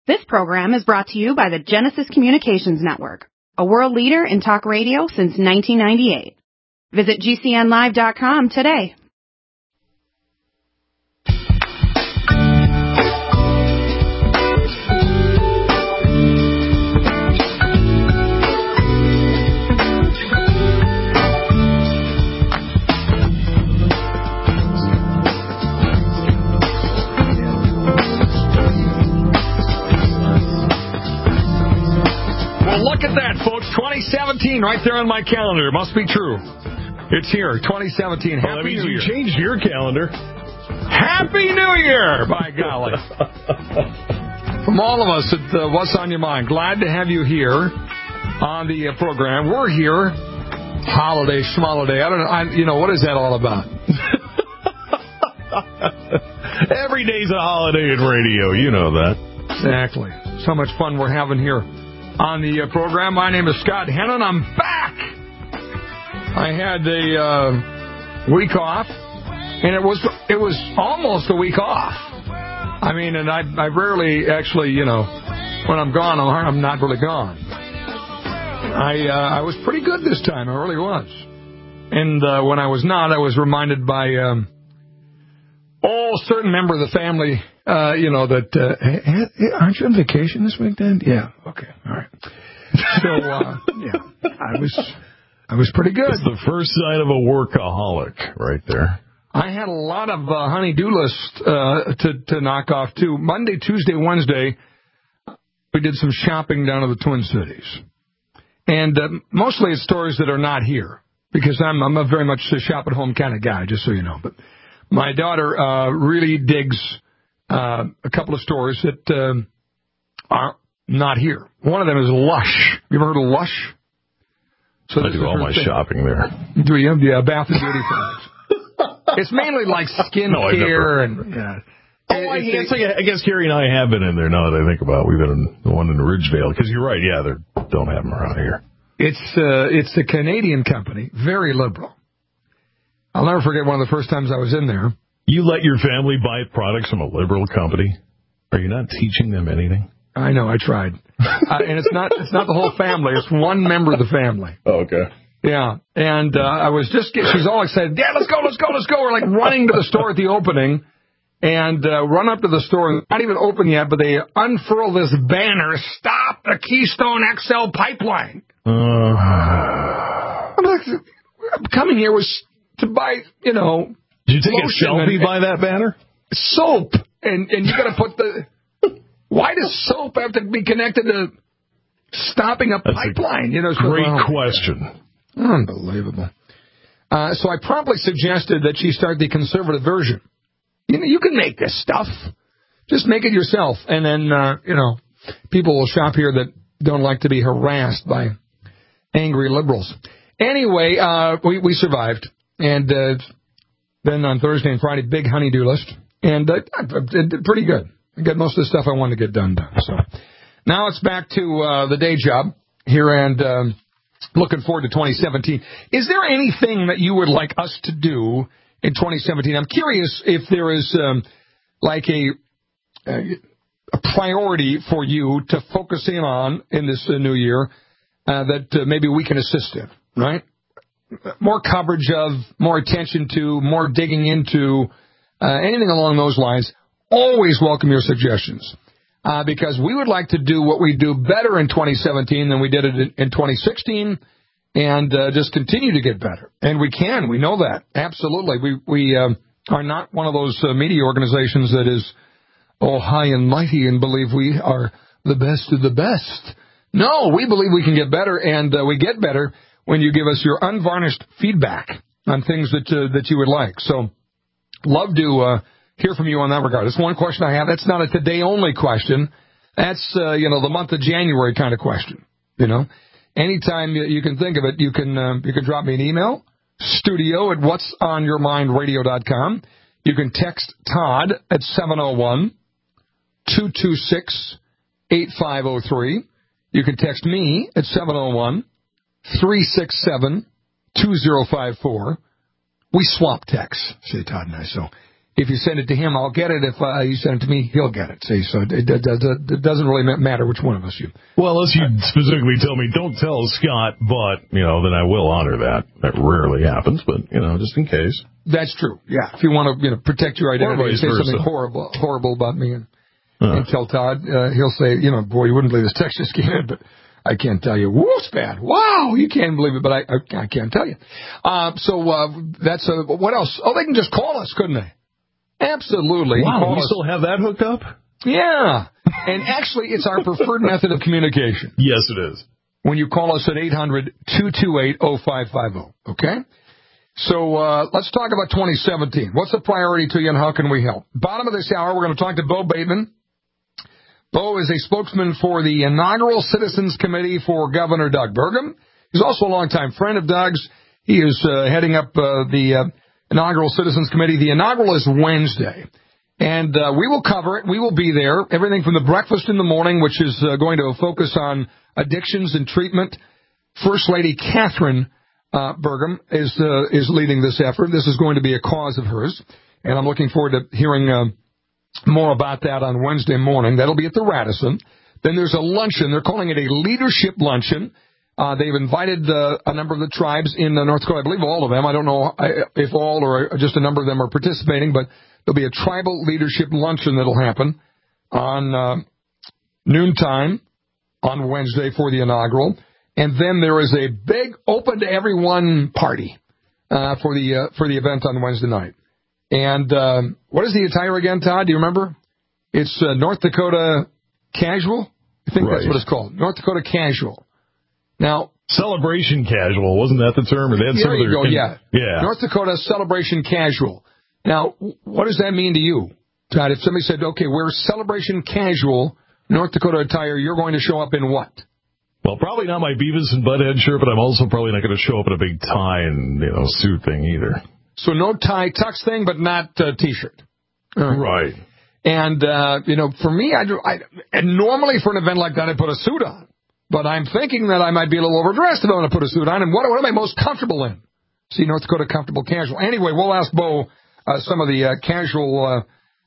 This program is brought to you by the Genesis Communications Network, a world leader in talk radio since 1998. Visit GCNlive.com today. Look at that, folks. 2017 right there on my calendar. It must be true. It's here, 2017. Happy that means New you Year. changed your calendar. Happy New Year, by golly. From all of us at What's on Your Mind, glad to have you here on the program. We're here. Holiday, schmoliday. I don't know. What is that all about? Every day's a holiday in radio. You know that. Exactly. So much fun we're having here on the program. My name is Scott Hennon. I'm back. I had a week off, and it was almost a week off. I mean, and I rarely actually, when I'm gone, I'm not really gone. I was pretty good this time. I really was. And when I was not, I was reminded by a certain member of the family, that, hey, aren't you on vacation this weekend? Yeah. Okay. All right. So, I was pretty good. It's the first sign of a workaholic right there. I had a lot of honey-do list to knock off, too. Monday, Tuesday, Wednesday, we did some shopping down to the Twin Cities. And mostly it's stores that are not here, because I'm a very much a shop-at-home kind of guy, just so you know. But my daughter really digs a couple of stores that are not here. One of them is Lush. You ever heard of Lush? So I do all my shopping there. Do you? Yeah, bath and beauty products. It's mainly like skin care and... Yeah. I guess Carrie and I have been in there now that I think about it. We've been in the one in Ridgevale, because you're right, yeah, they don't have them around here. It's a Canadian company, very liberal. I'll never forget one of the first times I was in there. You let your family buy products from a liberal company? Are you not teaching them anything? I know, I tried. And it's not the whole family, it's one member of the family. Oh, okay. Yeah, and I was she's all excited. Yeah, let's go. We're like running to the store at the opening, and run up to the store, not even open yet, but they unfurl this banner, "Stop the Keystone XL pipeline." I'm coming here to buy, Did you take a selfie by that banner? Soap, and you got to put the... Why does soap have to be connected to stopping a pipeline? Great question. Unbelievable. So I promptly suggested that she start the conservative version. You can make this stuff. Just make it yourself. And then, people will shop here that don't like to be harassed by angry liberals. Anyway, we survived. And then on Thursday and Friday, big honey-do list. And I did pretty good. I got most of the stuff I wanted to get done. So now it's back to the day job here, and looking forward to 2017. Is there anything that you would like us to do in 2017? I'm curious if there is a priority for you to focus in on in this new year that maybe we can assist in, right? More coverage of, more attention to, more digging into, anything along those lines. Always welcome your suggestions, because we would like to do what we do better in 2017 than we did it in 2016, and just continue to get better. And we can. We know that. Absolutely. We are not one of those media organizations that is high and mighty and believe we are the best of the best. No, we believe we can get better, and we get better when you give us your unvarnished feedback on things that you would like. So love to hear from you on that regard. That's one question I have. That's not a today-only question. That's, the month of January kind of question. Anytime you can think of it, you can drop me an email, studio@whatsonyourmindradio.com. You can text Todd at 701-226-8503. You can text me at 701-367-2054. We swap texts, say Todd and I. So if you send it to him, I'll get it. If you send it to me, he'll get it. See, so it doesn't really matter which one of us you. Well, unless you specifically tell me, don't tell Scott, but, then I will honor that. That rarely happens, but, just in case. That's true. Yeah. If you want to, protect your identity and say something horrible about me and tell Todd, he'll say, boy, you wouldn't believe this text just came in, but I can't tell you. Whoa, it's bad. Wow, you can't believe it, but I can't tell you. That's what else? Oh, they can just call us, couldn't they? Absolutely. Wow, we still have that hooked up? Yeah. And actually, it's our preferred method of communication. Yes, it is. When you call us at 800-228-0550. Okay? So let's talk about 2017. What's the priority to you and how can we help? Bottom of this hour, we're going to talk to Bo Bateman. Bo is a spokesman for the inaugural Citizens Committee for Governor Doug Burgum. He's also a longtime friend of Doug's. He is heading up the inaugural Citizens Committee. The inaugural is Wednesday, and we will cover it. We will be there. Everything from the breakfast in the morning, which is going to focus on addictions and treatment. First Lady Catherine Burgum is leading this effort. This is going to be a cause of hers, and I'm looking forward to hearing more about that on Wednesday morning. That'll be at the Radisson. Then there's a luncheon. They're calling it a leadership luncheon. They've invited a number of the tribes in North Dakota. I believe all of them. I don't know if all or just a number of them are participating, but there'll be a tribal leadership luncheon that'll happen on noontime on Wednesday for the inaugural. And then there is a big open to everyone party for the event on Wednesday night. And what is the attire again, Todd? Do you remember? It's North Dakota Casual. I think that's what it's called. North Dakota Casual. Now, Celebration Casual, wasn't that the term? Or they had there you go, yeah. North Dakota Celebration Casual. Now, what does that mean to you, Todd? If somebody said, okay, we're Celebration Casual, North Dakota attire, you're going to show up in what? Well, probably not my Beavis and Butthead shirt, but I'm also probably not going to show up in a big tie and, suit thing either. So no tie tux thing, but not T-shirt. Right. And, for me, and normally for an event like that, I put a suit on. But I'm thinking that I might be a little overdressed if I want to put a suit on. And what am I most comfortable in? See, North Dakota Comfortable Casual. Anyway, we'll ask Bo some of the casual,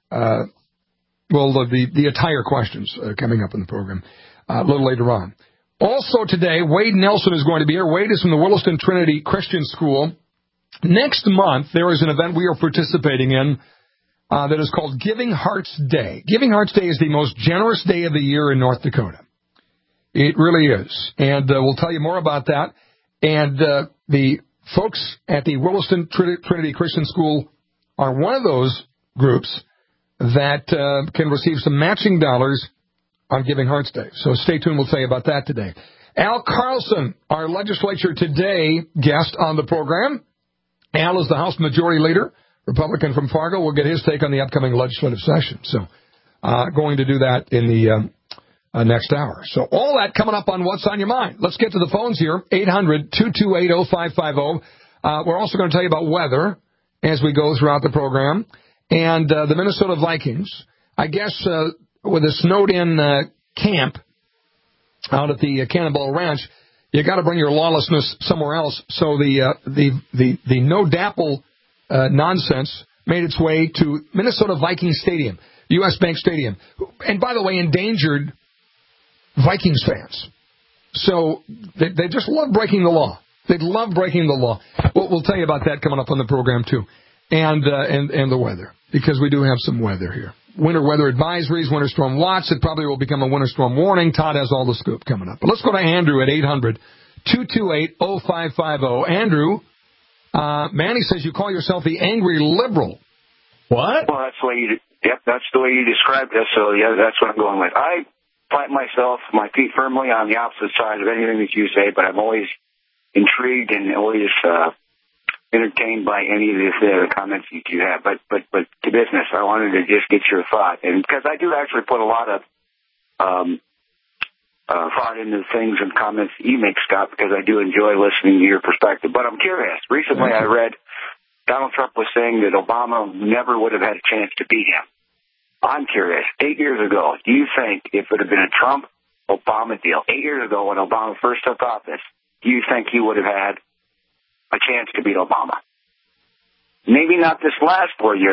the attire questions coming up in the program a little later on. Also today, Wade Nelson is going to be here. Wade is from the Williston Trinity Christian School. Next month, there is an event we are participating in that is called Giving Hearts Day. Giving Hearts Day is the most generous day of the year in North Dakota. It really is. And we'll tell you more about that. And the folks at the Williston Trinity Christian School are one of those groups that can receive some matching dollars on Giving Hearts Day. So stay tuned. We'll tell you about that today. Al Carlson, our legislature today guest on the program. Al is the House Majority Leader, Republican from Fargo. We'll get his take on the upcoming legislative session. So going to do that in the next hour. So all that coming up on What's on Your Mind. Let's get to the phones here, 800-228-0550. We're also going to tell you about weather as we go throughout the program. And the Minnesota Vikings, I guess with a snowed-in camp out at the Cannonball Ranch, you got to bring your lawlessness somewhere else. So the no dapple nonsense made its way to Minnesota Vikings Stadium, U.S. Bank Stadium, and by the way, endangered Vikings fans. So they just love breaking the law. They love breaking the law. We'll tell you about that coming up on the program too, and the weather, because we do have some weather here. Winter weather advisories, winter storm watch. It probably will become a winter storm warning. Todd has all the scoop coming up. But let's go to Andrew at 800-228-0550. Andrew, Manny says you call yourself the angry liberal. What? Well, that's the way that's the way you described it. So yeah, that's what I'm going with. I plant my feet firmly on the opposite side of anything that you say, but I'm always intrigued and always entertained by any of the comments that you have. But to business, I wanted to just get your thought, and because I do actually put a lot of thought into things and comments that you make, Scott, because I do enjoy listening to your perspective. But I'm curious. Recently, I read Donald Trump was saying that Obama never would have had a chance to beat him. I'm curious. 8 years ago, do you think if it had been a Trump-Obama deal, 8 years ago when Obama first took office, do you think he would have had a chance to beat Obama? Maybe not this last 4 years,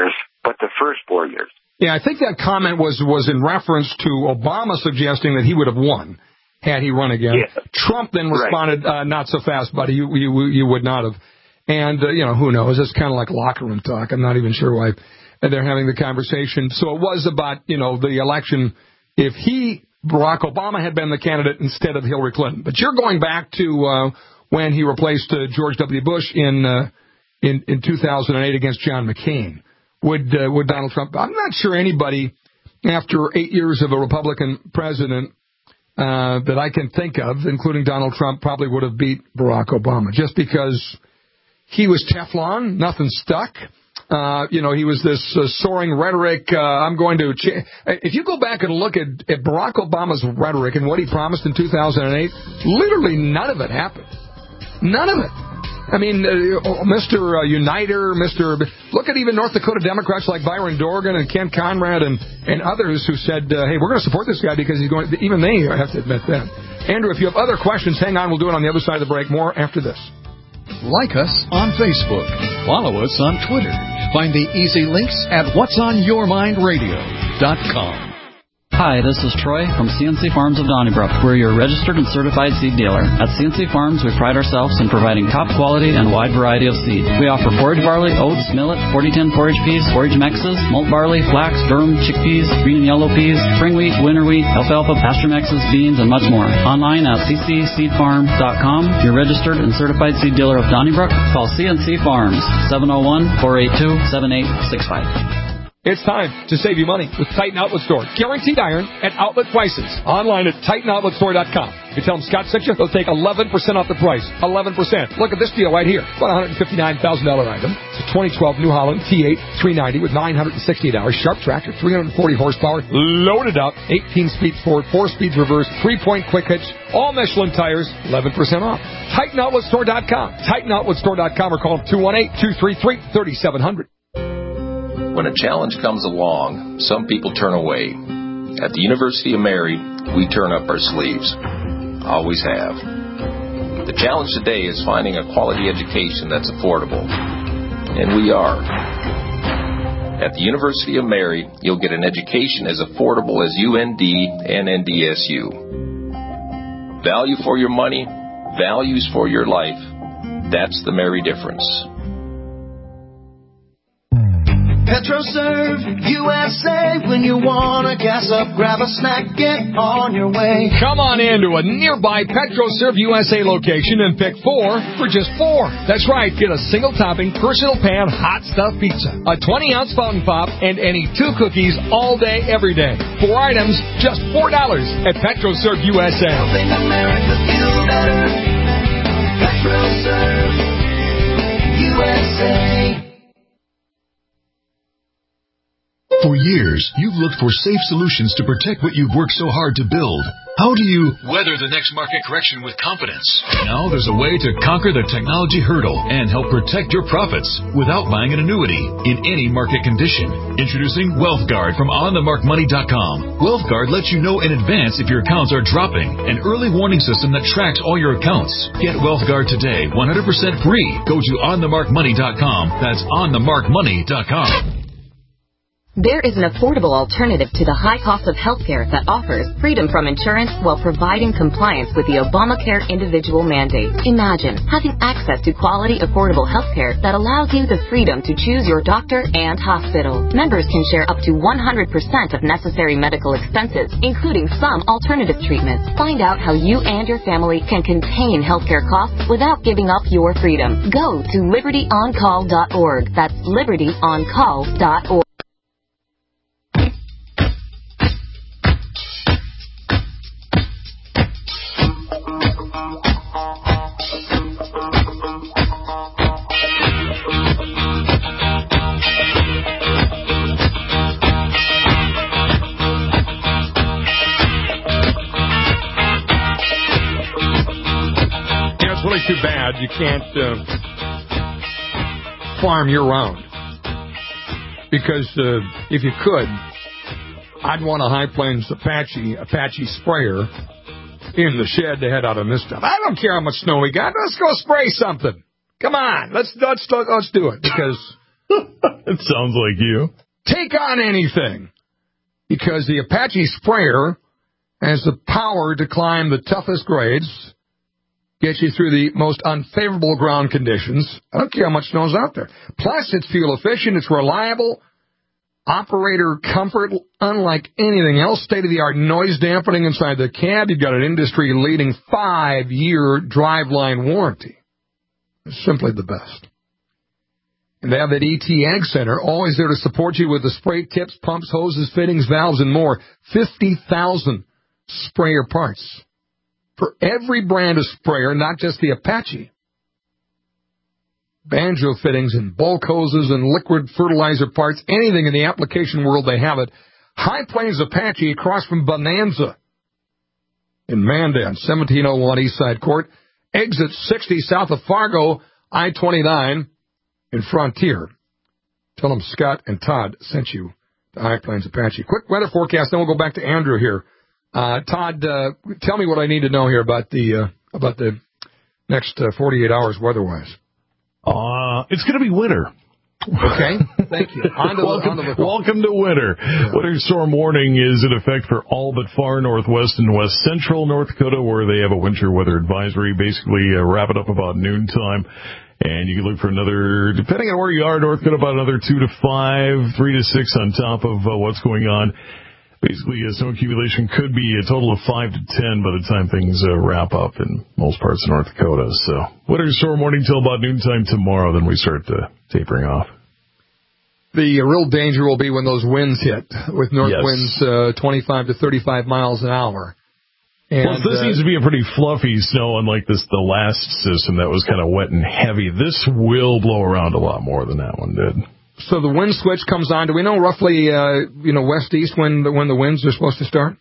but the first 4 years. Yeah, I think that comment was in reference to Obama suggesting that he would have won had he run again. Yeah. Trump then responded, not so fast, buddy. You would not have. And, who knows? It's kind of like locker room talk. I'm not even sure why they're having the conversation. So it was about, the election. If Barack Obama had been the candidate instead of Hillary Clinton. But you're going back to when he replaced George W. Bush in 2008 against John McCain. Would Donald Trump? I'm not sure anybody after 8 years of a Republican president that I can think of, including Donald Trump, probably would have beat Barack Obama just because he was Teflon, nothing stuck. He was this soaring rhetoric. I'm going to if you go back and look at Barack Obama's rhetoric and what he promised in 2008, literally none of it happened. None of it. I mean, Mr. Uniter, look at even North Dakota Democrats like Byron Dorgan and Ken Conrad and others who said, hey, we're going to support this guy because he's going, even they have to admit that. Andrew, if you have other questions, hang on. We'll do it on the other side of the break. More after this. Like us on Facebook. Follow us on Twitter. Find the easy links at whatsonyourmindradio.com. Hi, this is Troy from CNC Farms of Donnybrook. We're your registered and certified seed dealer. At CNC Farms, we pride ourselves in providing top quality and wide variety of seed. We offer forage barley, oats, millet, 4010 forage peas, forage mexes, malt barley, flax, durum, chickpeas, green and yellow peas, spring wheat, winter wheat, alfalfa, pasture mexes, beans, and much more. Online at ccseedfarm.com, your registered and certified seed dealer of Donnybrook. Call CNC Farms, 701-482-7865. It's time to save you money with Titan Outlet Store. Guaranteed iron at outlet prices. Online at TitanOutletStore.com. If you tell them Scott sent you, they'll take 11% off the price. 11%. Look at this deal right here. About a $159,000 item. It's a 2012 New Holland T8 390 with 968 hours. Sharp tractor, 340 horsepower. Loaded up. 18 speeds forward, 4 speeds reverse, 3-point quick hitch. All Michelin tires, 11% off. TitanOutletStore.com. TitanOutletStore.com or call them 218-233-3700. When a challenge comes along, some people turn away. At the University of Mary, we turn up our sleeves. Always have. The challenge today is finding a quality education that's affordable. And we are. At the University of Mary, you'll get an education as affordable as UND and NDSU. Value for your money, values for your life. That's the Mary difference. PetroServe USA, when you want to gas up, grab a snack, get on your way. Come on in to a nearby PetroServe USA location and pick 4 for just $4. That's right, get a single topping, personal pan, hot stuff pizza, a 20-ounce fountain pop, and any 2 cookies all day, every day. 4 items, just $4 at PetroServe USA. Helping America feel better. PetroServe USA. For years, you've looked for safe solutions to protect what you've worked so hard to build. How do you weather the next market correction with confidence? Now there's a way to conquer the technology hurdle and help protect your profits without buying an annuity in any market condition. Introducing WealthGuard from OnTheMarkMoney.com. WealthGuard lets you know in advance if your accounts are dropping. An early warning system that tracks all your accounts. Get WealthGuard today, 100% free. Go to OnTheMarkMoney.com. That's OnTheMarkMoney.com. There is an affordable alternative to the high cost of healthcare that offers freedom from insurance while providing compliance with the Obamacare individual mandate. Imagine having access to quality, affordable healthcare that allows you the freedom to choose your doctor and hospital. Members can share up to 100% of necessary medical expenses, including some alternative treatments. Find out how you and your family can contain healthcare costs without giving up your freedom. Go to LibertyOnCall.org. That's LibertyOnCall.org. Too bad you can't farm year-round. Because if you could, I'd want a High Plains Apache sprayer in the shed to head out on this stuff. I don't care how much snow we got. Let's go spray something. Come on, let's do it. Because it sounds like you. take on anything because the Apache sprayer has the power to climb the toughest grades, get you through the most unfavorable ground conditions. I don't care how much snow's out there. Plus, it's fuel efficient, it's reliable, operator comfort, unlike anything else, state-of-the-art noise dampening inside the cab. You've got an industry-leading 5-year driveline warranty. It's simply the best. And they have that ET Ag Center, always there to support you with the spray tips, pumps, hoses, fittings, valves, and more. 50,000 sprayer parts for every brand of sprayer, not just the Apache. Banjo fittings and bulk hoses and liquid fertilizer parts, anything in the application world, they have it. High Plains Apache across from Bonanza in Mandan, 1701 Eastside Court. Exit 60 south of Fargo, I-29 in Frontier. Tell them Scott and Todd sent you to High Plains Apache. Quick weather forecast, then we'll go back to Andrew here. Todd, tell me what I need to know here about the next 48 hours weather-wise. It's going to be winter. Okay, thank you. Welcome to winter. Yeah. Winter storm warning is in effect for all but far northwest and west central North Dakota, where they have a winter weather advisory. Basically, wrap it up about noontime. And you can look for another, depending on where you are, North Dakota, about another 2 to 5, 3 to 6 on top of what's going on. Basically, snow accumulation could be a total of 5 to 10 by the time things wrap up in most parts of North Dakota. So, winter storm warning till about noontime tomorrow, then we start tapering off. The real danger will be when those winds hit, with north winds 25 to 35 miles an hour. And, well, this seems to be a pretty fluffy snow, unlike the last system that was kind of wet and heavy. This will blow around a lot more than that one did. So the wind switch comes on. Do we know roughly, west-east when the winds are supposed to start?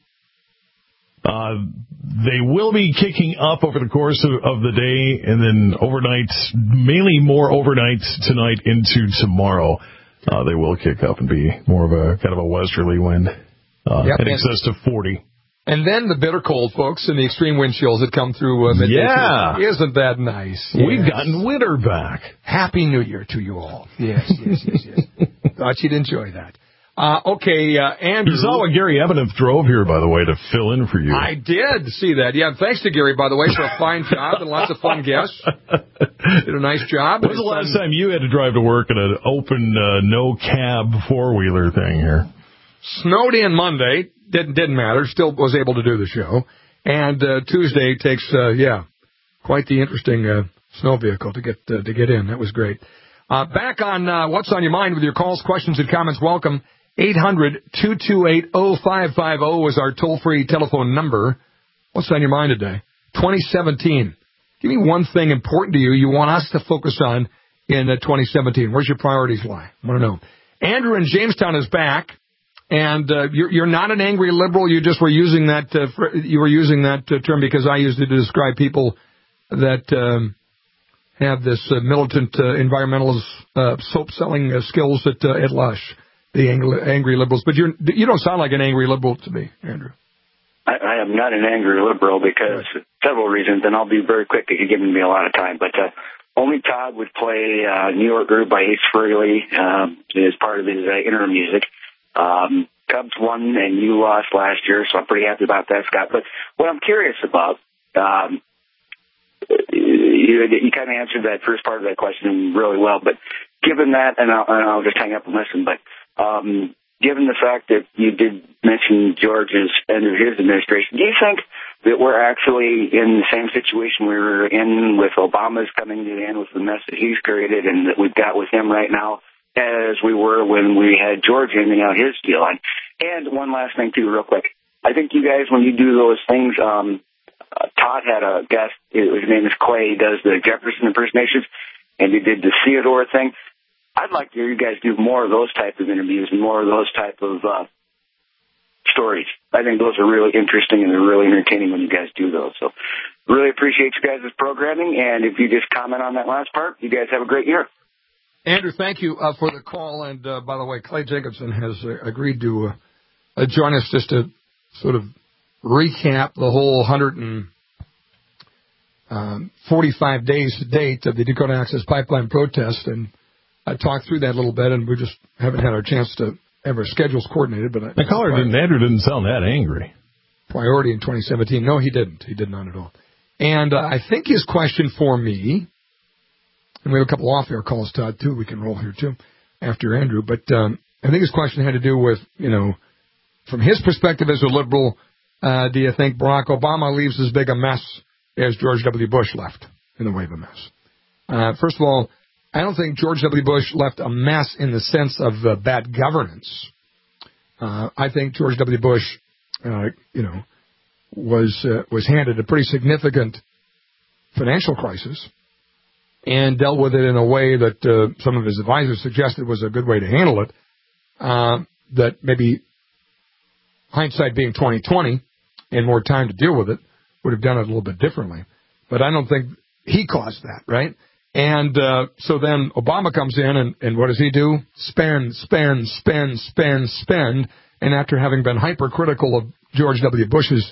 They will be kicking up over the course of the day, and then overnight, mainly more overnight tonight into tomorrow. They will kick up and be more of a kind of a westerly wind, in excess of 40. And then the bitter cold, folks, and the extreme wind chills that come through midday. Yeah. Isn't that nice? Yes. We've gotten winter back. Happy New Year to you all. Yes. Thought you'd enjoy that. Okay, Andrew. You saw what Gary Ebeneth drove here, by the way, to fill in for you. I did see that. Yeah, thanks to Gary, by the way, for a fine job and lots of fun guests. Did a nice job. When's the last time you had to drive to work in an open, no-cab four-wheeler thing here? Snowed in Monday. Didn't matter. Still was able to do the show. And Tuesday takes, quite the interesting snow vehicle to get in. That was great. Back on What's on Your Mind with your calls, questions, and comments. Welcome. 800-228-0550 is our toll-free telephone number. What's on your mind today? 2017. Give me one thing important to you want us to focus on in 2017. Where's your priorities lie? I want to know. Andrew in Jamestown is back. And you're not an angry liberal. You just were using that term because I used it to describe people that have this militant environmentalist soap selling skills at Lush, the angry liberals. But you don't sound like an angry liberal to me, Andrew. I am not an angry liberal because several reasons, and I'll be very quick because you're giving me a lot of time. But only Todd would play New York Groove by Ace Frehley as part of his interim music. Cubs won and you lost last year, so I'm pretty happy about that, Scott. But what I'm curious about, you kind of answered that first part of that question really well, but given that, and I'll just hang up and listen, but given the fact that you did mention George's end of his administration, do you think that we're actually in the same situation we were in with Obama's coming to the end with the mess that he's created and that we've got with him right now, as we were when we had George ending out his deal? And one last thing, too, real quick. I think you guys, when you do those things, Todd had a guest, his name is Clay, he does the Jefferson impersonations, and he did the Theodore thing. I'd like to hear you guys do more of those type of interviews and more of those type of stories. I think those are really interesting and they're really entertaining when you guys do those. So really appreciate you guys' programming, and if you just comment on that last part, you guys have a great year. Andrew, thank you for the call. And, by the way, Clay Jacobson has agreed to join us just to sort of recap the whole 145 days to date of the Dakota Access Pipeline protest and talk through that a little bit. And we just haven't had our chance to ever schedules coordinated. But the caller Andrew didn't sound that angry. Priority in 2017. No, he didn't. He did not at all. And I think his question for me, and we have a couple off-air calls, Todd, too. We can roll here, too, after Andrew. But I think his question had to do with, from his perspective as a liberal, do you think Barack Obama leaves as big a mess as George W. Bush left in the way of a mess? First of all, I don't think George W. Bush left a mess in the sense of bad governance. I think George W. Bush, was handed a pretty significant financial crisis and dealt with it in a way that some of his advisors suggested was a good way to handle it. That maybe hindsight being 20/20 and more time to deal with it would have done it a little bit differently. But I don't think he caused that, right? And so then Obama comes in, and what does he do? Spend. And after having been hypercritical of George W. Bush's,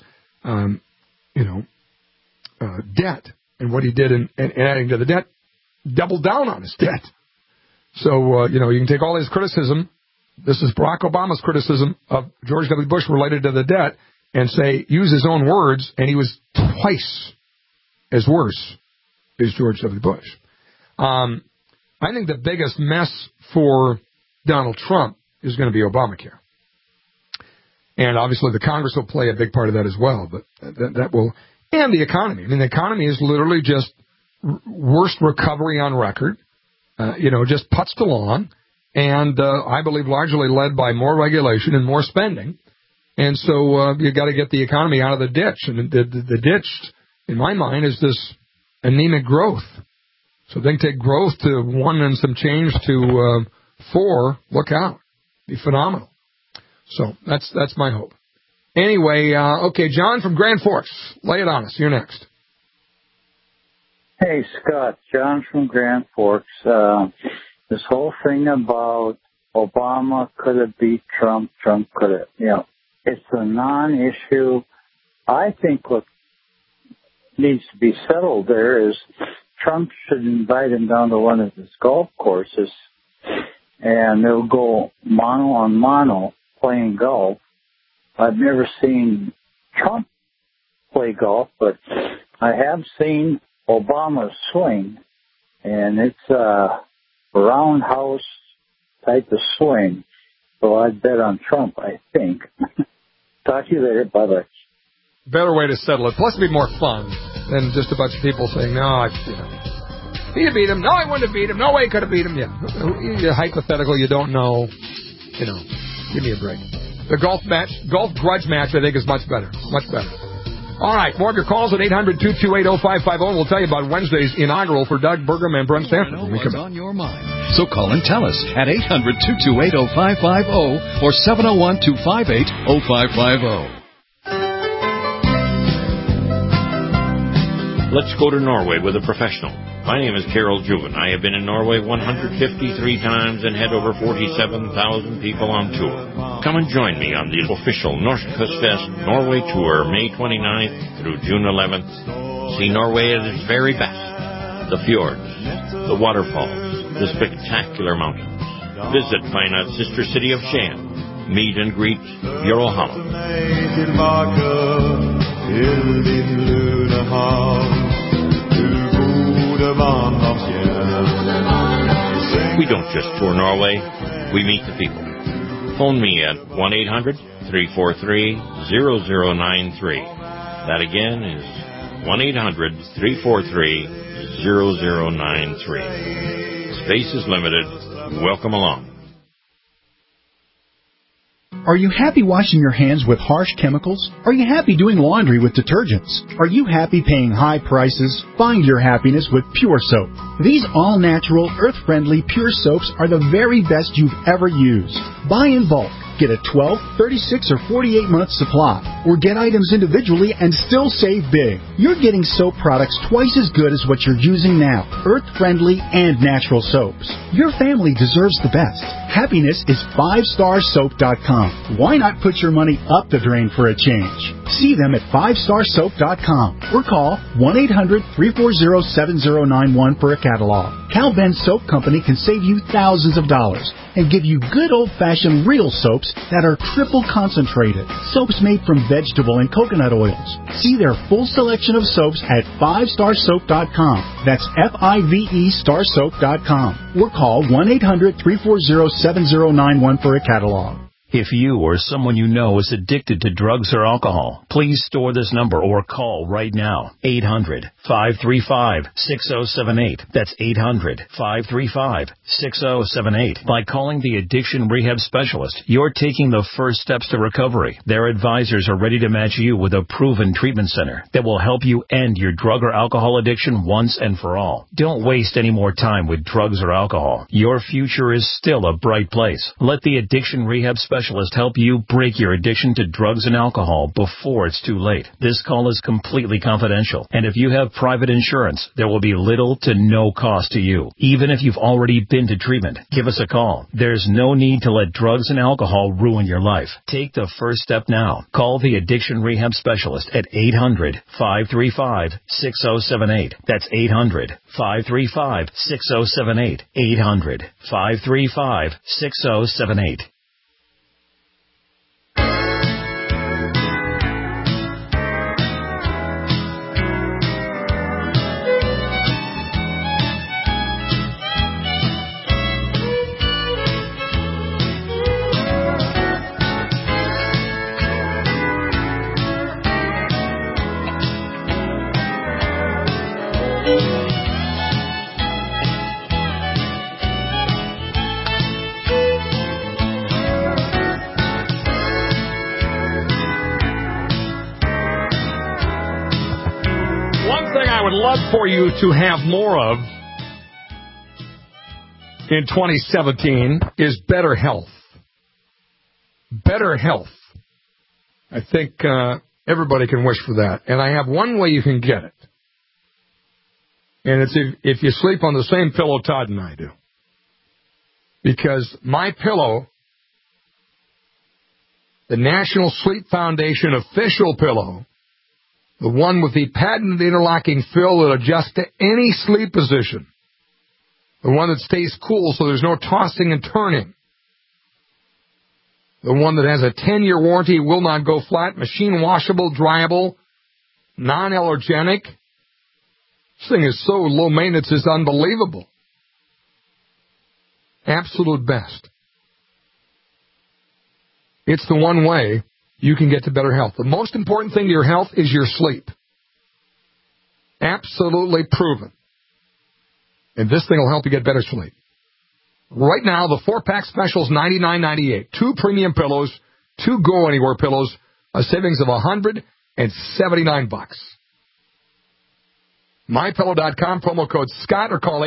debt and what he did in adding to the debt, doubled down on his debt. So, you can take all his criticism. This is Barack Obama's criticism of George W. Bush related to the debt and say, use his own words, and he was twice as worse as George W. Bush. I think the biggest mess for Donald Trump is going to be Obamacare. And obviously the Congress will play a big part of that as well, but that will, and the economy. I mean, the economy is literally just worst recovery on record, just putzed along, and I believe largely led by more regulation and more spending. And so you got to get the economy out of the ditch. And the ditch, in my mind, is this anemic growth. So they can take growth to 1 and some change to 4. Look out. Be phenomenal. So that's my hope. Anyway, okay, John from Grand Forks. Lay it on us. You're next. Hey, Scott. John from Grand Forks. This whole thing about Obama could have beat Trump, Trump could have, it's a non-issue. I think what needs to be settled there is Trump should invite him down to one of his golf courses, and they'll go mano on mano playing golf. I've never seen Trump play golf, but I have seen Obama swing, and it's a roundhouse type of swing. So I'd bet on Trump, I think. Talk to you later. Bye-bye. Better way to settle it. Plus, it'd be more fun than just a bunch of people saying, no, he'd have beat him. No, I wouldn't have beat him. No way he could have beat him. Yeah. Hypothetical, you don't know. Give me a break. The golf grudge match, I think, is much better. Much better. All right, more of your calls at 800-228-0550. We'll tell you about Wednesday's inaugural for Doug Burgum and Brent Stanford. What's on your mind? So call and tell us at 800-228-0550 or 701-258-0550. Let's go to Norway with a professional. My name is Carol Juven. I have been in Norway 153 times and had over 47,000 people on tour. Come and join me on the official Norskustfest Norway Tour, May 29th through June 11th. See Norway at its very best. The fjords, the waterfalls, the spectacular mountains. Visit fine art sister city of Skien. Meet and greet Bjørn Hammer. We don't just tour Norway, we meet the people. Phone me at 1-800-343-0093. That again is 1-800-343-0093. Space is limited. Welcome along. Are you happy washing your hands with harsh chemicals? Are you happy doing laundry with detergents? Are you happy paying high prices? Find your happiness with Pure Soap. These all-natural, earth-friendly Pure Soaps are the very best you've ever used. Buy in bulk. Get a 12, 36, or 48-month supply. Or get items individually and still save big. You're getting soap products twice as good as what you're using now. Earth-friendly and natural soaps. Your family deserves the best. Happiness is 5starsoap.com. Why not put your money up the drain for a change? See them at 5starsoap.com or call 1-800-340-7091 for a catalog. Cal Ben Soap Company can save you thousands of dollars and give you good old-fashioned real soaps that are triple concentrated. Soaps made from vegetable and coconut oils. See their full selection of soaps at 5starsoap.com. That's F-I-V-E starsoap.com. Or call 1-800-340-7091 for a catalog. If you or someone you know is addicted to drugs or alcohol, please store this number or call right now. 800-535-6078. That's 800-535-6078. By calling the Addiction Rehab Specialist, you're taking the first steps to recovery. Their advisors are ready to match you with a proven treatment center that will help you end your drug or alcohol addiction once and for all. Don't waste any more time with drugs or alcohol. Your future is still a bright place. Let the Addiction Rehab Specialist help you break your addiction to drugs and alcohol before it's too late. This call is completely confidential, and if you have private insurance, there will be little to no cost to you. Even if you've already been to treatment, give us a call. There's no need to let drugs and alcohol ruin your life. Take the first step now. Call the Addiction Rehab Specialist at 800-535-6078. That's 800-535-6078. 800-535-6078. For you to have more of in 2017 is better health. Better health. I think everybody can wish for that. And I have one way you can get it. And it's if you sleep on the same pillow Todd and I do. Because MyPillow, the National Sleep Foundation official pillow, the one with the patented interlocking fill that adjusts to any sleep position. The one that stays cool so there's no tossing and turning. The one that has a 10-year warranty, will not go flat, machine washable, dryable, non-allergenic. This thing is so low maintenance, it's unbelievable. Absolute best. It's the one way you can get to better health. The most important thing to your health is your sleep. Absolutely proven. And this thing will help you get better sleep. Right now, the 4-pack special is $99.98. 2 premium pillows, 2 go-anywhere pillows, a savings of $179. MyPillow.com, promo code Scott, or call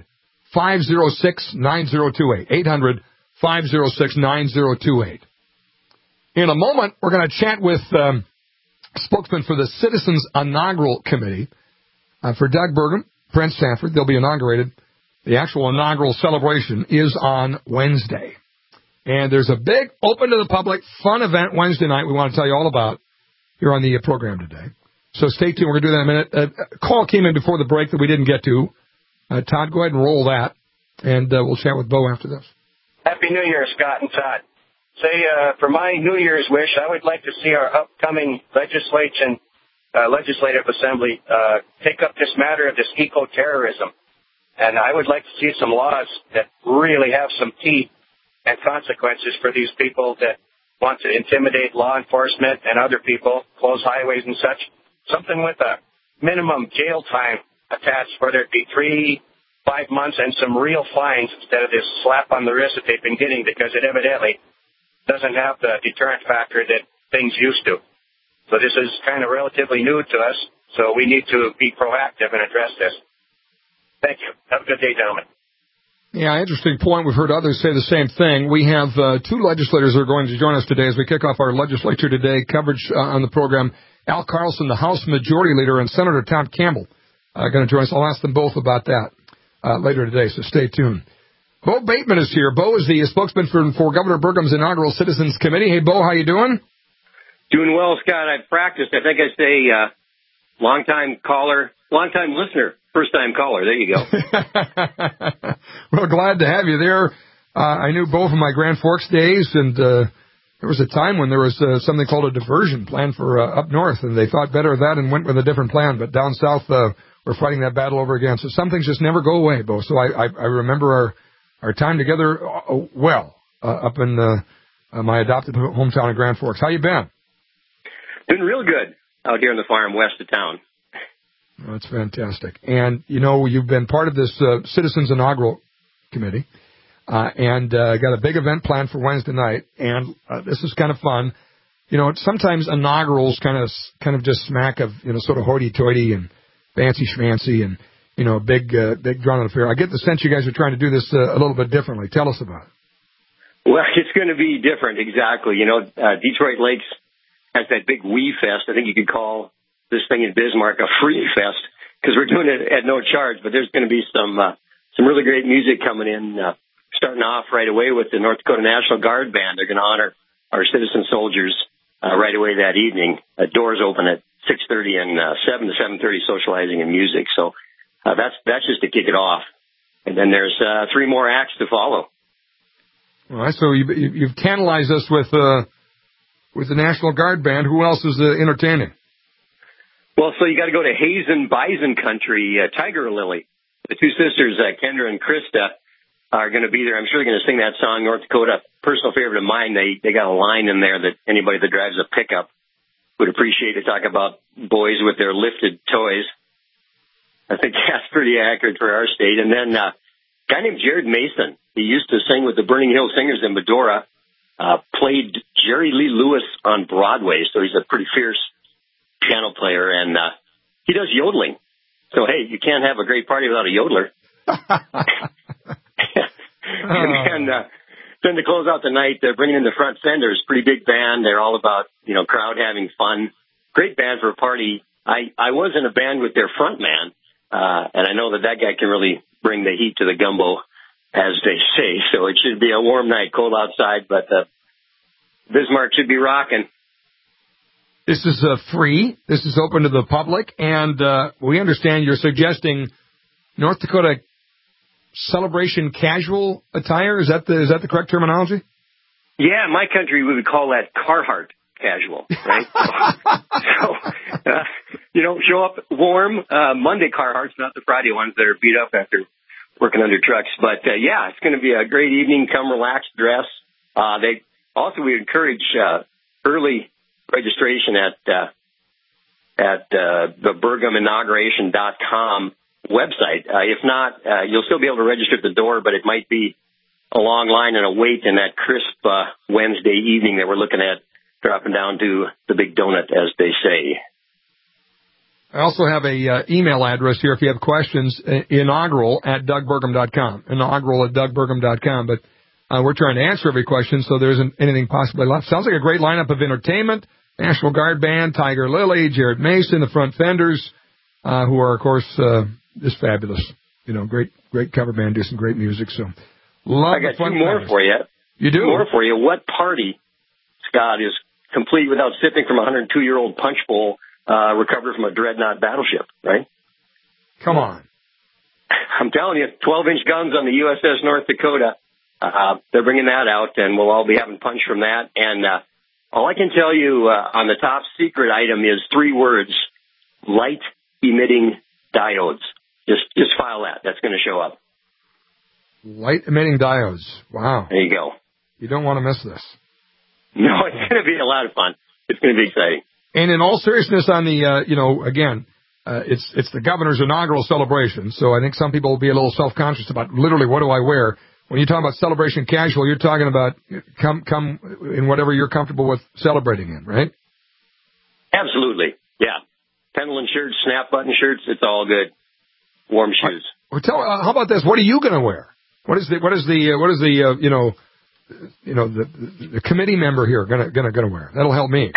800-506-9028. 800-506-9028. In a moment, we're going to chat with spokesman for the Citizens Inaugural Committee for Doug Burgum, Brent Sanford. They'll be inaugurated. The actual inaugural celebration is on Wednesday. And there's a big, open to the public, fun event Wednesday night we want to tell you all about here on the program today. So stay tuned. We're going to do that in a minute. A call came in before the break that we didn't get to. Todd, go ahead and roll that, and we'll chat with Bo after this. Happy New Year, Scott and Todd. Say, for my New Year's wish, I would like to see our upcoming legislative assembly take up this matter of this eco-terrorism. And I would like to see some laws that really have some teeth and consequences for these people that want to intimidate law enforcement and other people, close highways and such. Something with a minimum jail time attached, whether it be 3-5 months and some real fines instead of this slap on the wrist that they've been getting, because it evidently doesn't have the deterrent factor that things used to. So this is kind of relatively new to us, so we need to be proactive and address this. Thank you. Have a good day, gentlemen. Yeah, interesting point. We've heard others say the same thing. We have 2 legislators who are going to join us today as we kick off our Legislature Today coverage on the program. Al Carlson, the House Majority Leader, and Senator Tom Campbell are going to join us. I'll ask them both about that later today, so stay tuned. Bo Bateman is here. Bo is the spokesman for Governor Burgum's inaugural Citizens Committee. Hey, Bo, how you doing? Doing well, Scott. I've practiced. I think I say long-time caller, long-time listener, first-time caller. There you go. Well, glad to have you there. I knew both of my Grand Forks days, and there was a time when there was something called a diversion plan for up north, and they thought better of that and went with a different plan. But down south, we're fighting that battle over again. So some things just never go away, Bo. So I remember our time together well up in my adopted hometown of Grand Forks. How you been? Doing real good out here on the farm west of town. Oh, that's fantastic. And, you've been part of this Citizens Inaugural Committee, and got a big event planned for Wednesday night. And this is kind of fun. Sometimes inaugurals kind of just smack of, sort of hoity-toity and fancy schmancy and, big drawn-out affair. I get the sense you guys are trying to do this a little bit differently. Tell us about it. Well, it's going to be different, exactly. Detroit Lakes has that big Wee Fest. I think you could call this thing in Bismarck a free fest because we're doing it at no charge. But there's going to be some really great music coming in, starting off right away with the North Dakota National Guard Band. They're going to honor our citizen soldiers right away that evening. Doors open at 6:30 and 7 to 7:30, socializing and music. So that's just to kick it off. And then there's 3 more acts to follow. All right, so you've tantalized us with the National Guard Band. Who else is entertaining? Well, so you got to go to Hazen Bison Country. Tiger Lily, the 2 sisters, Kendra and Krista, are going to be there. I'm sure they're going to sing that song, North Dakota. Personal favorite of mine. They got a line in there that anybody that drives a pickup would appreciate to talk about boys with their lifted toys. I think that's pretty accurate for our state. And then a guy named Jared Mason. He used to sing with the Burning Hill Singers in Medora. Played Jerry Lee Lewis on Broadway, so he's a pretty fierce piano player, and he does yodeling. So, hey, you can't have a great party without a yodeler. And then to close out the night, they're bringing in the Front Fenders, pretty big band. They're all about, crowd having fun. Great band for a party. I was in a band with their front man, and I know that guy can really bring the heat to the gumbo, as they say. So it should be a warm night, cold outside, but Bismarck should be rocking. This is free. This is open to the public, and we understand you're suggesting North Dakota celebration casual attire. Is that the correct terminology? Yeah, in my country we would call that Carhartt casual, right? So, show up warm. Monday Carhartts, not the Friday ones that are beat up after working under trucks. But, it's going to be a great evening. Come relax, dress. We encourage early registration at the BurgumInauguration.com website. If not, you'll still be able to register at the door, but it might be a long line and a wait in that crisp Wednesday evening that we're looking at dropping down to the big donut, as they say. I also have a email address here if you have questions, inaugural@DougBurgum.com, inaugural@DougBurgum.com. But we're trying to answer every question, so there isn't anything possibly left. Sounds like a great lineup of entertainment. National Guard Band, Tiger Lily, Jared Mason, the Front Fenders, who are, of course, just fabulous. Great cover band, do some great music. So, I got 2 more for you. You do? 2 more for you. What party, Scott, is complete without sipping from a 102-year-old punch bowl recovered from a dreadnought battleship, right? Come on. I'm telling you, 12-inch guns on the USS North Dakota. They're bringing that out, and we'll all be having punch from that. And all I can tell you on the top secret item is 3 words: light-emitting diodes. Just file that. That's going to show up. Light-emitting diodes. Wow. There you go. You don't want to miss this. No, it's going to be a lot of fun. It's going to be exciting. And in all seriousness, on the, again, it's the governor's inaugural celebration, so I think some people will be a little self-conscious about literally what do I wear. When you talk about celebration casual, you're talking about come in whatever you're comfortable with celebrating in, right? Absolutely, yeah. Pendleton shirts, snap button shirts, it's all good. Warm shoes. Well, how about this? What are you going to wear? What is the committee member here going to wear? That'll help me.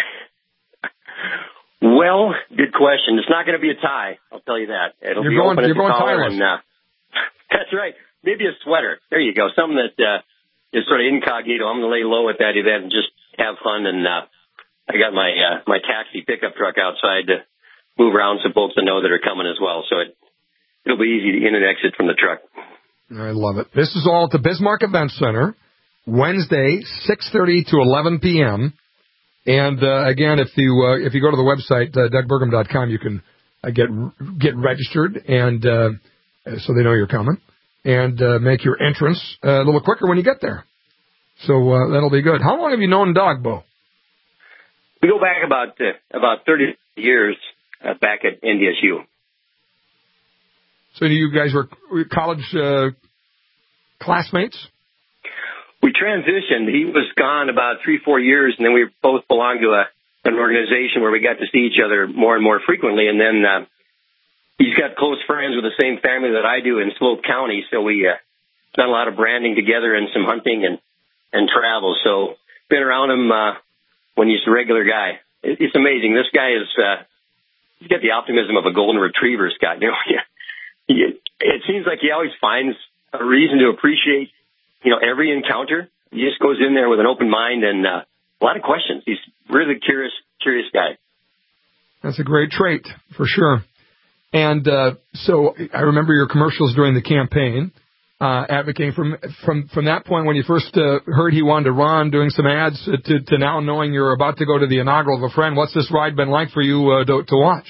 Well, good question. It's not going to be a tie. I'll tell you that. It'll be open at the collar. That's right. Maybe a sweater. There you go. Something that is sort of incognito. I'm going to lay low at that event and just have fun and I got my taxi pickup truck outside to move around some folks to know that are coming as well. So it'll be easy to in and exit from the truck. I love it. This is all at the Bismarck Event Center, Wednesday, 6:30 to 11 p.m. And again, if you go to the website DougBurgum.com, you can get registered, and so they know you're coming, and make your entrance a little quicker when you get there. So that'll be good. How long have you known Doug, Bo? We go back about 30 years back at NDSU. So you guys were college classmates? We transitioned. He was gone about 3-4 years, and then we both belonged to an organization where we got to see each other more and more frequently. And then he's got close friends with the same family that I do in Slope County, so we done a lot of branding together and some hunting and travel. So been around him when he's a regular guy. It's amazing. This guy is he's got the optimism of a golden retriever, Scott. You know, it seems like he always finds a reason to appreciate, every encounter. He just goes in there with an open mind and a lot of questions. He's really curious guy. That's a great trait, for sure. And so I remember your commercials during the campaign, advocating from that point when you first heard he wanted to run, doing some ads, to now knowing you're about to go to the inaugural of a friend. What's this ride been like for you to watch?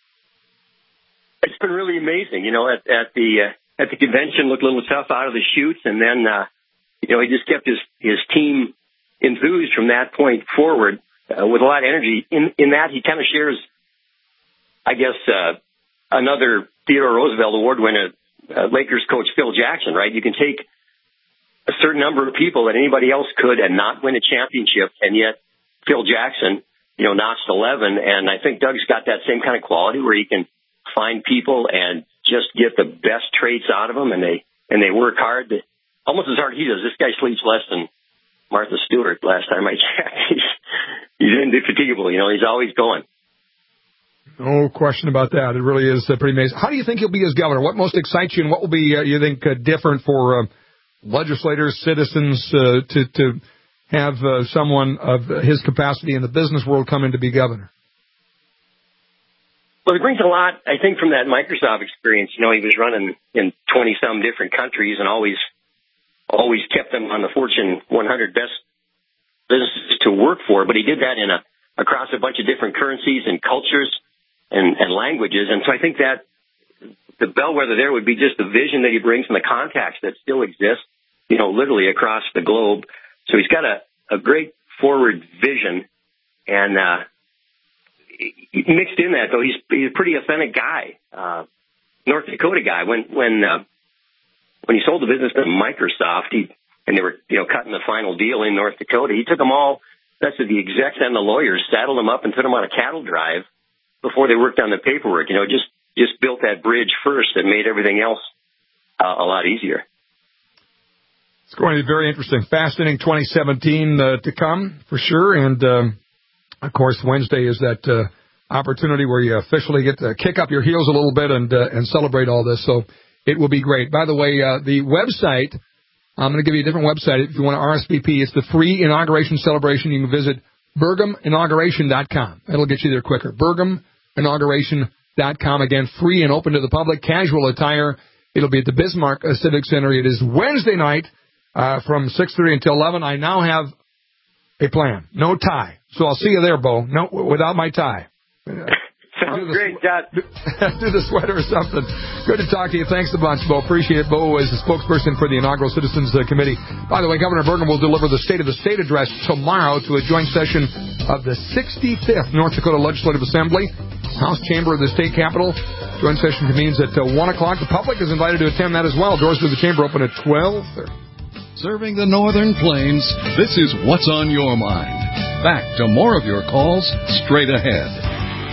It's been really amazing. At the convention, looked a little tough out of the chutes, and then he just kept his team enthused from that point forward with a lot of energy. In that, he kind of shares, I guess, another Theodore Roosevelt Award winner, Lakers coach Phil Jackson, right? You can take a certain number of people that anybody else could and not win a championship, and yet Phil Jackson, notched 11, and I think Doug's got that same kind of quality where he can find people and just get the best traits out of them, and they work hard, almost as hard as he does. This guy sleeps less than Martha Stewart last time I checked. He's indefatigable, he's always going. No question about that. It really is pretty amazing. How do you think he'll be as governor? What most excites you, and what will be, you think, different for legislators, citizens, to have someone of his capacity in the business world come in to be governor? Well, it brings a lot, I think, from that Microsoft experience. He was running in 20-some different countries and always kept them on the Fortune 100 best businesses to work for. But he did that across a bunch of different currencies and cultures and languages. And so I think that the bellwether there would be just the vision that he brings and the contacts that still exist, literally across the globe. So he's got a great forward vision, and mixed in that, though, he's a pretty authentic guy, North Dakota guy. When he sold the business to Microsoft, and they were cutting the final deal in North Dakota, he took them all, that's the execs and the lawyers, saddled them up and put them on a cattle drive before they worked on the paperwork. Just built that bridge first and made everything else a lot easier. It's going to be very interesting. Fascinating 2017 to come, for sure. And, of course, Wednesday is that opportunity where you officially get to kick up your heels a little bit and celebrate all this. So it will be great. By the way, the website, I'm going to give you a different website if you want to RSVP. It's the free inauguration celebration. You can visit BurgumInauguration.com. That'll get you there quicker. BurgumInauguration.com. Again, free and open to the public. Casual attire. It'll be at the Bismarck Civic Center. It is Wednesday night from 6:30 until 11. I now have a plan. No tie. So I'll see you there, Bo. No, without my tie. Sounds great, Scott. Do the sweater or something. Good to talk to you. Thanks a bunch, Bo. Appreciate it. Bo is the spokesperson for the Inaugural Citizens Committee. By the way, Governor Burgum will deliver the State of the State address tomorrow to a joint session of the 65th North Dakota Legislative Assembly, House Chamber of the State Capitol. Joint session convenes at 1 o'clock. The public is invited to attend that as well. Doors to the chamber open at 12:30. Serving the Northern Plains, this is What's on Your Mind. Back to more of your calls straight ahead.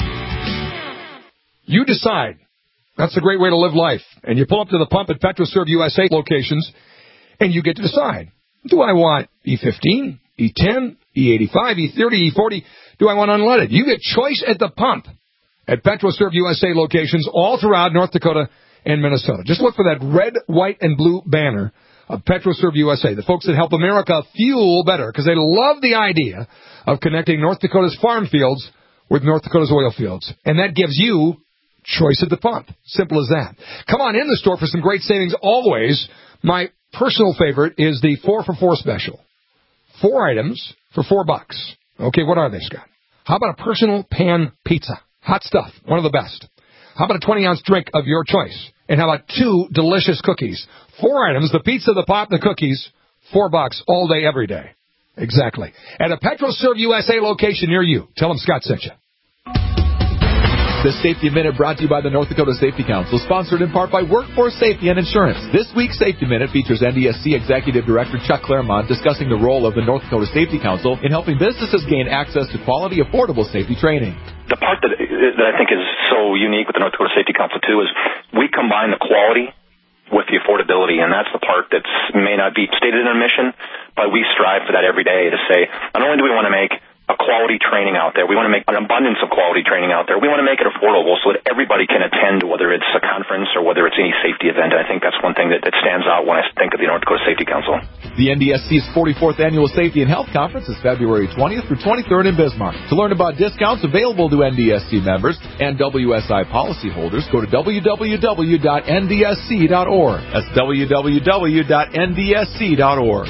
You decide. That's a great way to live life. And you pull up to the pump at PetroServe USA locations, and you get to decide. Do I want E15, E10, E85, E30, E40? Do I want unleaded? You get choice at the pump at PetroServe USA locations all throughout North Dakota and Minnesota. Just look for that red, white, and blue banner of PetroServe USA, the folks that help America fuel better, because they love the idea of connecting North Dakota's farm fields with North Dakota's oil fields. And that gives you choice at the pump. Simple as that. Come on in the store for some great savings always. My personal favorite is the 4 for $4 special. 4 items for $4. Okay, what are they, Scott? How about a personal pan pizza? Hot stuff, one of the best. How about a 20-ounce drink of your choice? And how about 2 delicious cookies? 4 items, the pizza, the pop, the cookies, $4 all day, every day. Exactly. At a PetroServe USA location near you. Tell them Scott sent you. The Safety Minute brought to you by the North Dakota Safety Council, sponsored in part by Workforce Safety and Insurance. This week's Safety Minute features NDSC Executive Director Chuck Claremont discussing the role of the North Dakota Safety Council in helping businesses gain access to quality, affordable safety training. The part that I think is so unique with the North Dakota Safety Council, too, is we combine the quality with the affordability, and that's the part that may not be stated in our mission, but we strive for that every day to say, not only do we want to make a quality training out there, we want to make an abundance of quality training out there. We want to make it affordable so that everybody can attend, whether it's a conference or whether it's any safety event. And I think that's one thing that stands out when I think of the North Dakota Safety Council. The NDSC's 44th Annual Safety and Health Conference is February 20th through 23rd in Bismarck. To learn about discounts available to NDSC members and WSI policyholders, go to www.ndsc.org. That's www.ndsc.org.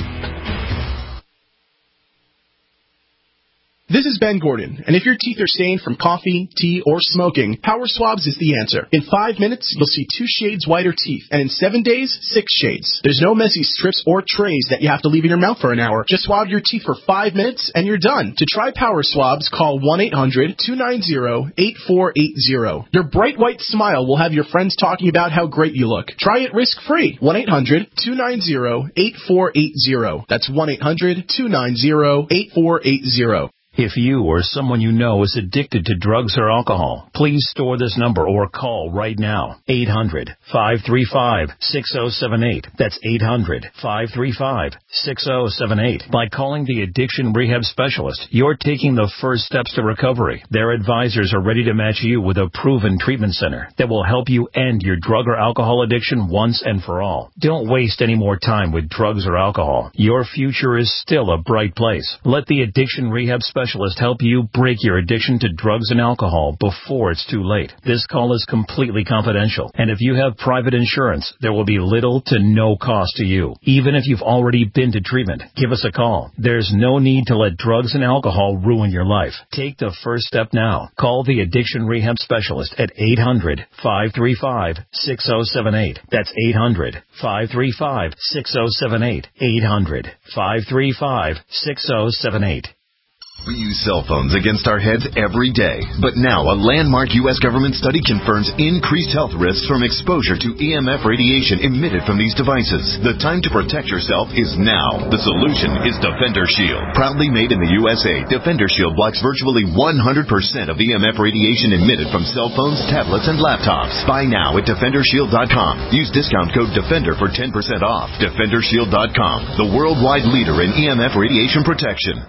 This is Ben Gordon, and if your teeth are stained from coffee, tea, or smoking, Power Swabs is the answer. In 5 minutes, you'll see 2 shades whiter teeth, and in 7 days, 6 shades. There's no messy strips or trays that you have to leave in your mouth for an hour. Just swab your teeth for 5 minutes, and you're done. To try Power Swabs, call 1-800-290-8480. Your bright white smile will have your friends talking about how great you look. Try it risk-free. 1-800-290-8480. That's 1-800-290-8480. If you or someone you know is addicted to drugs or alcohol, please store this number or call right now. 800-535-6078. That's 800-535-6078. By calling the Addiction Rehab Specialist, you're taking the first steps to recovery. Their advisors are ready to match you with a proven treatment center that will help you end your drug or alcohol addiction once and for all. Don't waste any more time with drugs or alcohol. Your future is still a bright place. Let the Addiction Rehab Specialist help you break your addiction to drugs and alcohol before it's too late. This call is completely confidential, and if you have private insurance, there will be little to no cost to you. Even if you've already been to treatment, give us a call. There's no need to let drugs and alcohol ruin your life. Take the first step now. Call the Addiction Rehab Specialist at 800-535-6078. That's 800-535-6078. 800-535-6078. We use cell phones against our heads every day, but now a landmark U.S. government study confirms increased health risks from exposure to EMF radiation emitted from these devices. The time to protect yourself is now. The solution is Defender Shield. Proudly made in the USA, Defender Shield blocks virtually 100% of EMF radiation emitted from cell phones, tablets, and laptops. Buy now at DefenderShield.com. Use discount code DEFENDER for 10% off. DefenderShield.com, the worldwide leader in EMF radiation protection.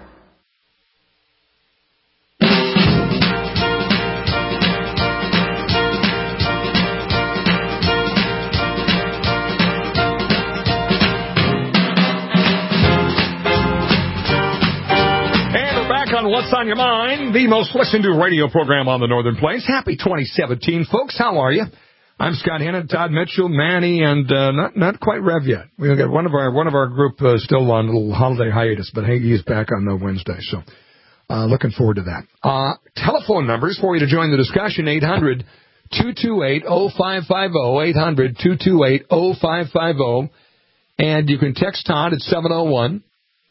What's on Your Mind, the most listened to radio program on the Northern Plains. Happy 2017, folks. How are you? I'm Scott Hannon, Todd Mitchell, Manny, and not quite Rev yet. We've got one of our group still on a little holiday hiatus, but hey, he's back on Wednesday, so looking forward to that. Telephone numbers for you to join the discussion: 800-228-0550, 800-228-0550, and you can text Todd at 701-226-8503.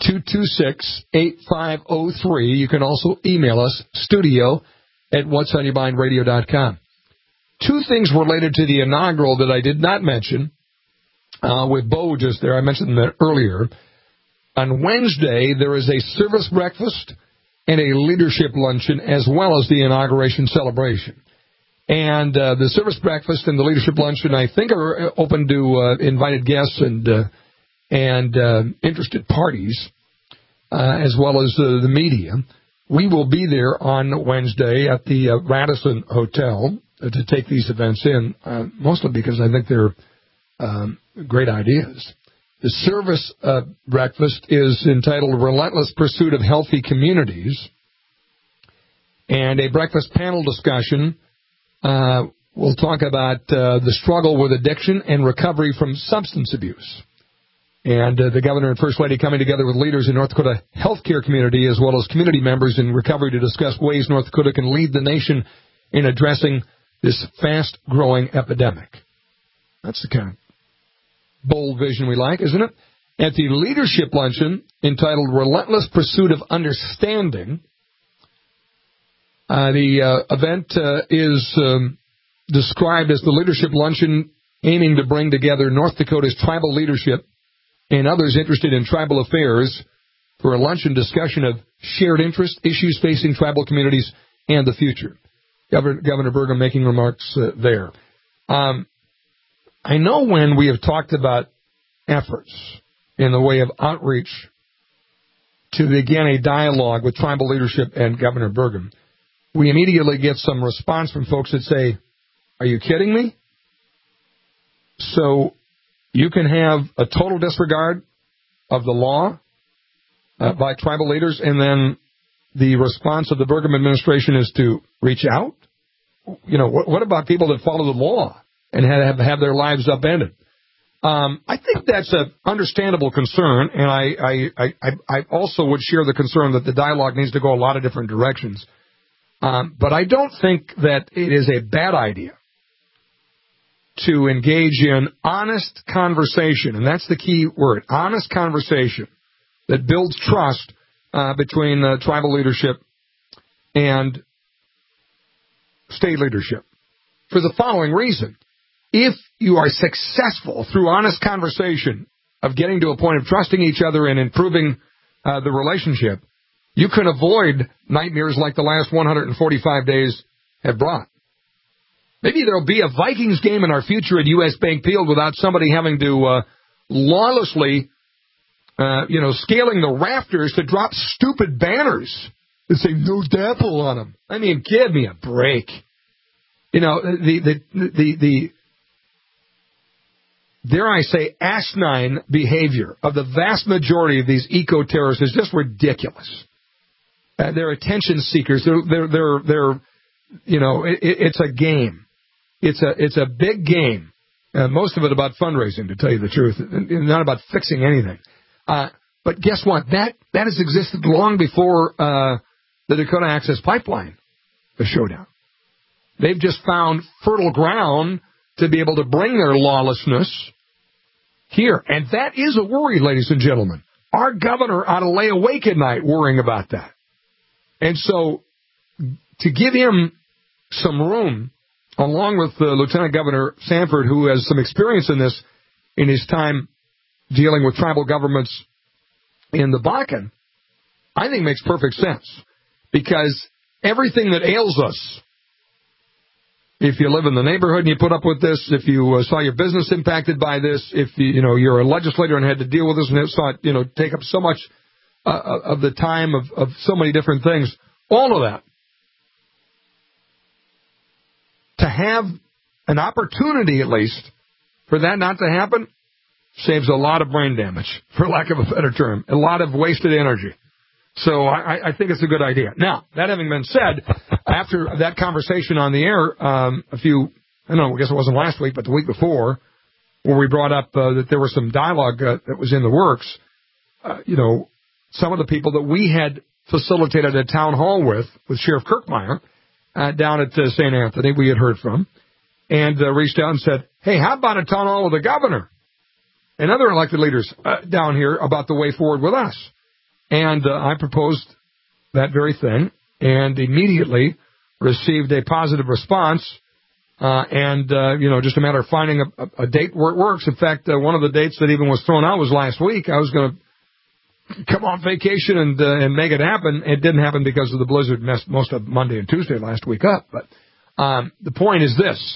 You can also email us, studio@whatsonyourmindradio.com. 2 things related to the inaugural that I did not mention with Bo just there. I mentioned that earlier. On Wednesday, there is a service breakfast and a leadership luncheon, as well as the inauguration celebration. And the service breakfast and the leadership luncheon, I think, are open to invited guests and interested parties, as well as the media. We will be there on Wednesday at the Radisson Hotel to take these events in, mostly because I think they're great ideas. The service breakfast is entitled Relentless Pursuit of Healthy Communities. And a breakfast panel discussion will talk about the struggle with addiction and recovery from substance abuse. And the governor and first lady coming together with leaders in North Dakota healthcare community as well as community members in recovery to discuss ways North Dakota can lead the nation in addressing this fast-growing epidemic. That's the kind of bold vision we like, isn't it? At the leadership luncheon entitled Relentless Pursuit of Understanding, the event is described as the leadership luncheon aiming to bring together North Dakota's tribal leadership and others interested in tribal affairs for a luncheon discussion of shared interest, issues facing tribal communities, and the future. Governor Burgum making remarks there. I know when we have talked about efforts in the way of outreach to begin a dialogue with tribal leadership and Governor Burgum, we immediately get some response from folks that say, are you kidding me? So you can have a total disregard of the law by tribal leaders, and then the response of the Burgum administration is to reach out? You know, what about people that follow the law and have their lives upended? I think that's an understandable concern, and I also would share the concern that the dialogue needs to go a lot of different directions. But I don't think that it is a bad idea to engage in honest conversation, and that's the key word, honest conversation that builds trust between tribal leadership and state leadership. For the following reason, if you are successful through honest conversation of getting to a point of trusting each other and improving the relationship, you can avoid nightmares like the last 145 days have brought. Maybe there'll be a Vikings game in our future at U.S. Bank Field without somebody having to lawlessly, scaling the rafters to drop stupid banners that say no Dapple on them. I mean, give me a break. You know, the dare I say, asinine behavior of the vast majority of these eco-terrorists is just ridiculous. They're attention seekers. They're it's a game. It's a big game. Most of it about fundraising, to tell you the truth, not about fixing anything. But guess what? That has existed long before the Dakota Access Pipeline, the showdown. They've just found fertile ground to be able to bring their lawlessness here. And that is a worry, ladies and gentlemen. Our governor ought to lay awake at night worrying about that. And so to give him some room, along with Lieutenant Governor Sanford, who has some experience in this in his time dealing with tribal governments in the Bakken, I think makes perfect sense. Because everything that ails us, if you live in the neighborhood and you put up with this, if you saw your business impacted by this, if you're a legislator and had to deal with this and saw it, take up so much of the time of so many different things, all of that, to have an opportunity at least for that not to happen saves a lot of brain damage, for lack of a better term, a lot of wasted energy. So I think it's a good idea. Now, that having been said, after that conversation on the air, I guess it wasn't last week, but the week before, where we brought up that there was some dialogue that was in the works, some of the people that we had facilitated a town hall with Sheriff Kirkmeyer down at St. Anthony, we had heard from, and reached out and said, hey, how about a town hall with the governor and other elected leaders down here about the way forward with us? And I proposed that very thing and immediately received a positive response. Just a matter of finding a date where it works. In fact, one of the dates that even was thrown out was last week. I was going to come on vacation and make it happen. It didn't happen because of the blizzard messed most of Monday and Tuesday last week up. But the point is this.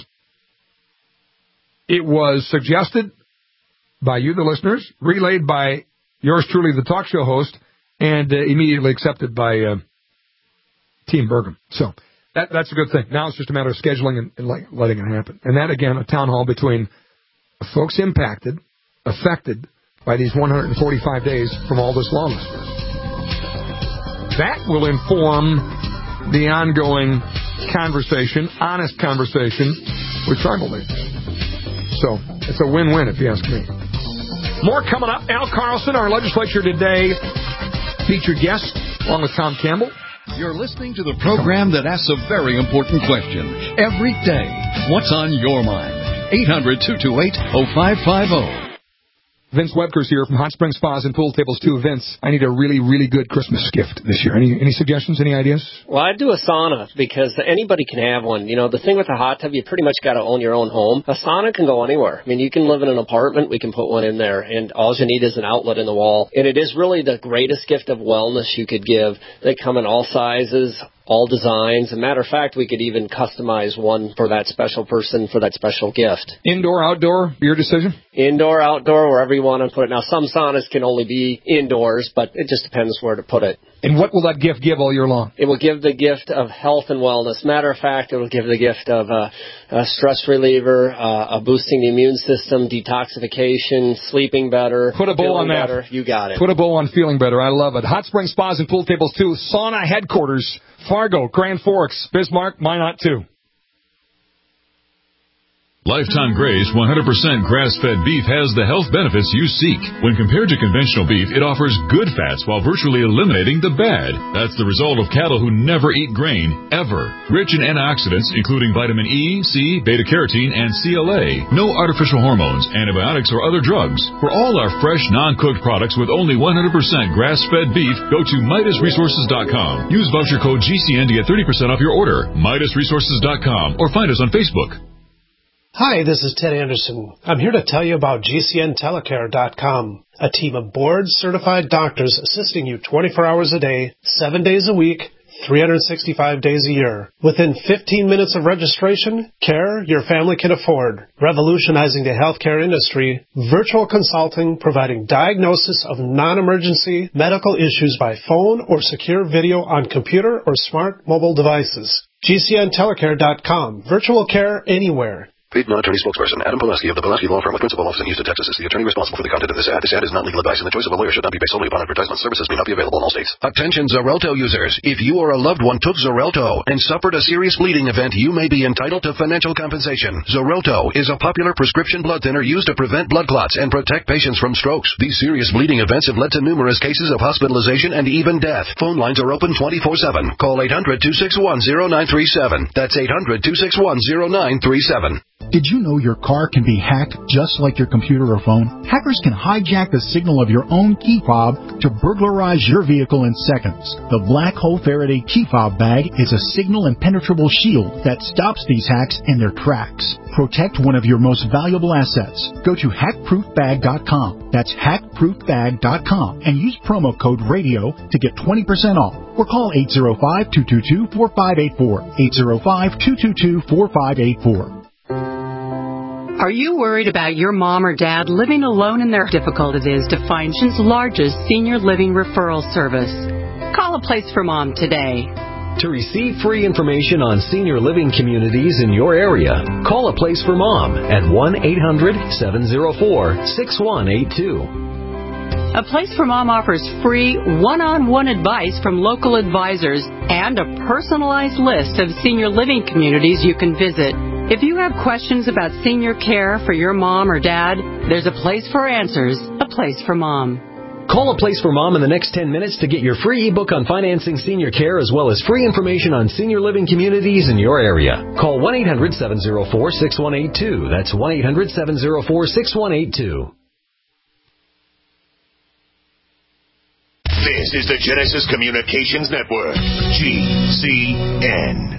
It was suggested by you, the listeners, relayed by yours truly, the talk show host, and immediately accepted by Team Burgum. So that's a good thing. Now it's just a matter of scheduling and letting it happen. And that, again, a town hall between folks impacted, affected by these 145 days from all this lawlessness. That will inform the ongoing conversation, honest conversation with tribal leaders. So it's a win-win if you ask me. More coming up. Al Carlson, our legislature today, featured guest, along with Tom Campbell. You're listening to the program that asks a very important question every day. What's on your mind? 800-228-0550. Vince Webker's here from Hot Springs Spas and Pool Tables 2. Vince, I need a really, really good Christmas gift this year. Any suggestions, any ideas? Well, I'd do a sauna because anybody can have one. You know, the thing with a hot tub, you pretty much got to own your own home. A sauna can go anywhere. I mean, you can live in an apartment. We can put one in there, and all you need is an outlet in the wall. And it is really the greatest gift of wellness you could give. They come in all sizes, all designs. As a matter of fact, we could even customize one for that special person, for that special gift. Indoor, outdoor, your decision? Indoor, outdoor, wherever you want to put it. Now, some saunas can only be indoors, but it just depends where to put it. And what will that gift give all year long? It will give the gift of health and wellness. Matter of fact, it will give the gift of a stress reliever, a boosting the immune system, detoxification, sleeping better. Put a bow on that. Better. You got it. Put a bow on feeling better. I love it. Hot Springs Spas and Pool Tables 2. Sauna headquarters. Fargo, Grand Forks, Bismarck, Minot 2. Lifetime Grace 100% grass-fed beef has the health benefits you seek. When compared to conventional beef, it offers good fats while virtually eliminating the bad. That's the result of cattle who never eat grain, ever. Rich in antioxidants, including vitamin E, C, beta-carotene, and CLA. No artificial hormones, antibiotics, or other drugs. For all our fresh, non-cooked products with only 100% grass-fed beef, go to MidasResources.com. Use voucher code GCN to get 30% off your order. MidasResources.com or find us on Facebook. Hi, this is Ted Anderson. I'm here to tell you about GCNTelecare.com, a team of board-certified doctors assisting you 24 hours a day, 7 days a week, 365 days a year. Within 15 minutes of registration, care your family can afford. Revolutionizing the healthcare industry, virtual consulting providing diagnosis of non-emergency medical issues by phone or secure video on computer or smart mobile devices. GCNTelecare.com, virtual care anywhere. Paid non-attorney spokesperson Adam Pulaski of the Pulaski Law Firm with principal office in Houston, Texas is the attorney responsible for the content of this ad. This ad is not legal advice, and the choice of a lawyer should not be based solely upon advertisement. Services may not be available in all states. Attention Xarelto users. If you or a loved one took Xarelto and suffered a serious bleeding event, you may be entitled to financial compensation. Xarelto is a popular prescription blood thinner used to prevent blood clots and protect patients from strokes. These serious bleeding events have led to numerous cases of hospitalization and even death. Phone lines are open 24/7. Call 800-261-0937. That's 800-261-0937. Did you know your car can be hacked just like your computer or phone? Hackers can hijack the signal of your own key fob to burglarize your vehicle in seconds. The Black Hole Faraday key fob bag is a signal impenetrable shield that stops these hacks in their tracks. Protect one of your most valuable assets. Go to hackproofbag.com. That's hackproofbag.com and use promo code RADIO to get 20% off. Or call 805-222-4584. 805-222-4584. Are you worried about your mom or dad living alone and their difficult it is to find Houston's largest senior living referral service? Call A Place for Mom today. To receive free information on senior living communities in your area, call A Place for Mom at 1-800-704-6182. A Place for Mom offers free one-on-one advice from local advisors and a personalized list of senior living communities you can visit. If you have questions about senior care for your mom or dad, there's a place for answers, A Place for Mom. Call A Place for Mom in the next 10 minutes to get your free ebook on financing senior care as well as free information on senior living communities in your area. Call 1-800-704-6182. That's 1-800-704-6182. This is the Genesis Communications Network, GCN.